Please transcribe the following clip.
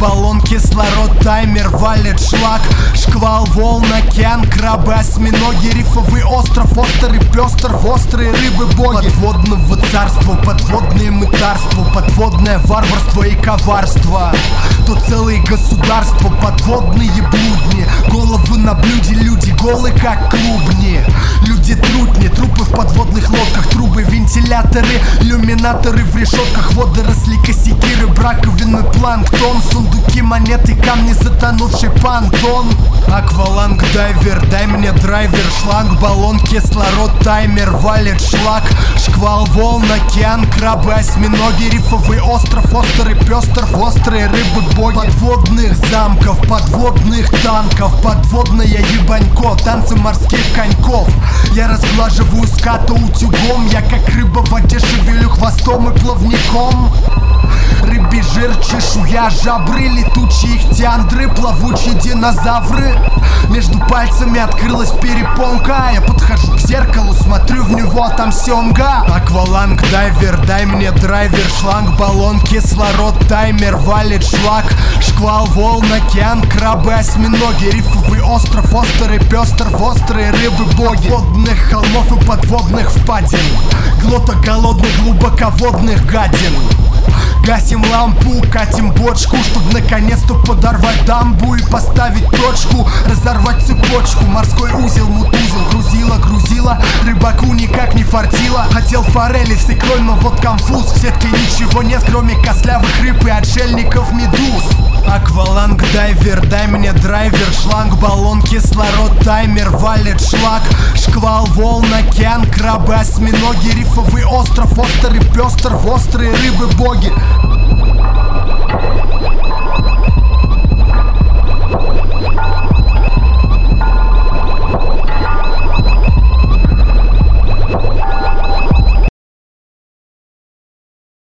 баллон, кислород, таймер, валит шлак. Шквал, волн, океан, крабы, осьминоги. Рифовый остров, острый пестр, острые рыбы, боги подводного царства, подводное мытарство, подводное варварство и коварство. То целые государства, подводные блудни. Головы на блюде, люди голы как клубни. Люди трутни, трупы в подводных лодках. Трубы, вентиляторы, иллюминаторы в решетках. Водоросли, косяки, рыб, раковины, планктон. Сундуки, монеты, камни, затонувший понтон. Акваланг, дайвер, дай мне драйвер. Шланг, баллон, кислород, таймер, валит шлак. Шквал, волн, океан, крабы, осьминоги. Рифовый остров, острый пестр, острые рыбы, боги. Подводных замков, подводных танков, подводная ебанько, танцы морских коньков. Я разглаживаю ската утюгом, я как рыба в воде шевелю хвостом и плавником. Рыбий жир, чешуя, жабры, летучие ихтиандры, плавучие динозавры. Между пальцами открылась перепонка. Я подхожу к зеркалу, смотрю в него, а там семга. Акваланг, дайвер, дай мне драйвер. Шланг, баллон, кислород, таймер, валит шлак. Шквал, волн, океан, крабы, осьминоги. Рифовый остров, острый пестр, острые рыбы, боги. Подводных холмов и подводных впадин. Глоток голодных глубоководных гадин. Гасим лампу, катим бочку, чтобы наконец-то подорвать дамбу и поставить точку, разорвать цепочку. Морской узел, мутузел, грузила, рыбаку никак не фартило. Хотел форели с икрой, но вот конфуз. В сетке ничего нет, кроме костлявых рыб и отшельников медуз. Акваланг, дайвер, дай мне драйвер. Шланг, баллон, кислород, таймер, валит шлак. Шквал, волн, океан, крабы, осьминоги. Рифовый остров, острый пестр, острые рыбы, боги.